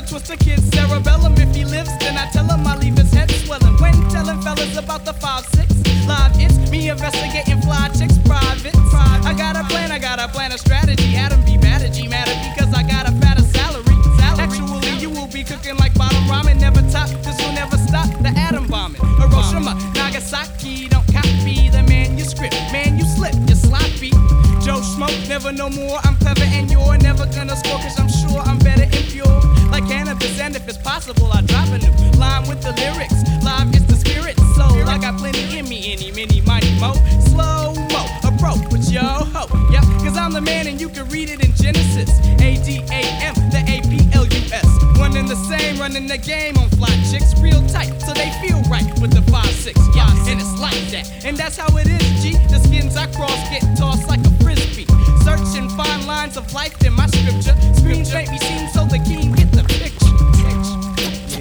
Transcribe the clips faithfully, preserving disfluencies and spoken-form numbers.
twist a kid's cerebellum. If he lives, then I tell him I leave his head swelling. When telling fellas about the five six live, it's me investigating fly chicks private. I got a plan, I got a plan, a strategy. Adam be mad at G matter because I got a fatter salary. Actually, you will be cooking like bottom ramen. Never top, this will never stop the atom bombing. Hiroshima, Nagasaki, don't copy the manuscript. Man, you slip, you're sloppy. Joe Smoke, never no more. I'm clever and you're never gonna score, cause I'm sure I'm better and pure. Like cannabis, and if it's possible, I drop a new line with the lyrics. Live is the spirit, soul. I got plenty in me, any, many, mighty mo. Slow mo, approach with yo ho. Yep, cause I'm the man and you can read it in Genesis. A D A M, the A P L U S. One and the same, running the game on fly chicks. Real tight, so they feel right with the five six. Yeah, and it's like that. And that's how it is, G. The skins I cross get tossed like a frisbee. Search and find lines of life in my scripture. Screams make me seem so the king get the picture. Yeah,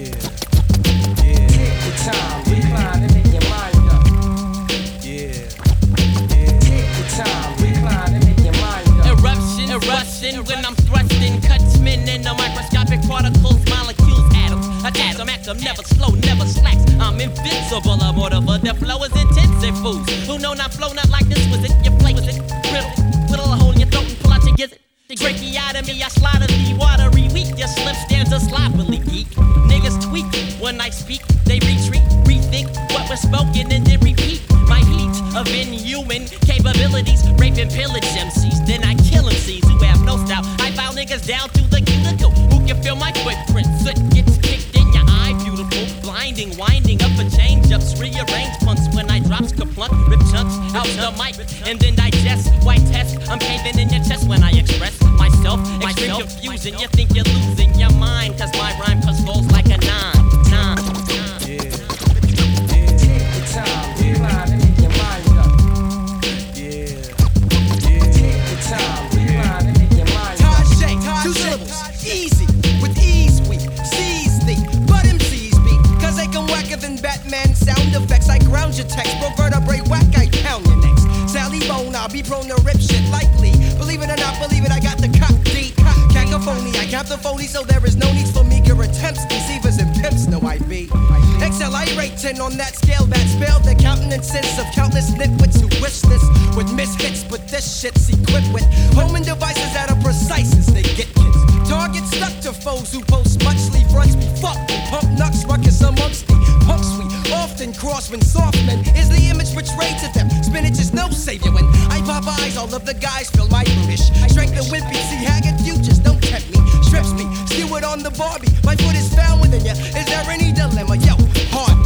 yeah. Take the time, recline and make your mind up. Yeah, yeah. Take the time, recline and make your mind up. Eruption, eruption when I'm thrusting, cuts men in the microscopic particles, molecules, atoms. Attack them, act them, never slow, never slacks. I'm invincible, I'm whatever. The flow is intensive, fools who know not flow not like this. Was it your play? Was it brittle? Whittle a hole in your throat and pull out your gizzard. Tracheotomy, I slaughter the watery weak. Your slip stands a sloppily geek. Niggas tweak when I speak. They retreat, rethink what was spoken and then repeat. My heat of inhuman capabilities, rape and pillage M Cs. Then I kill M Cs who have no style. I file niggas down to the cuticle. Who can feel my footprint? Soot gets kicked in your eye, beautiful. Blinding, winding up a change ups. Rearrange punts when I drops kaplunk. Rip chunks out the mic and then digest. White test, I'm caving in your chest when I express myself. Extreme confusion, you think you're losing your mind. Cause my rhyme cause goes like a nine. Nine. Yeah. Yeah. Take the time, recline and make your mind up. Yeah. Yeah. Take the time, recline and make your mind up. Tajay, two syllables, easy, with ease we seize thee. But M Cs be, cause they come whacker than Batman sound effects. I ground your text, broke vertebrae whack, I pound your necks. Sally Bone, I'll be prone to rip shit likely. Believe it or not, believe it, I got the cop deep. Cacophony, I cap the phony, so there is no need for meager attempts. Deceivers and pimps know I be. Excel, I rate ten on that scale that spell the countenances of countless nitwits who wish this with mishits, but this shit's equipped with homing devices that are precise as they get kids. Targets stuck to foes who post much sleeve runs be fucked and pump nuts ruckus amongst the punks we often cross when soft men is the image portrayed to them. Spinach is no savior when I pop eyes, all of the guys feel my brutish strength and wimpy, see haggard futures don't tempt me, strips me, skew it on the Barbie, my foot is found within ya, is there any dilemma? Yo, hard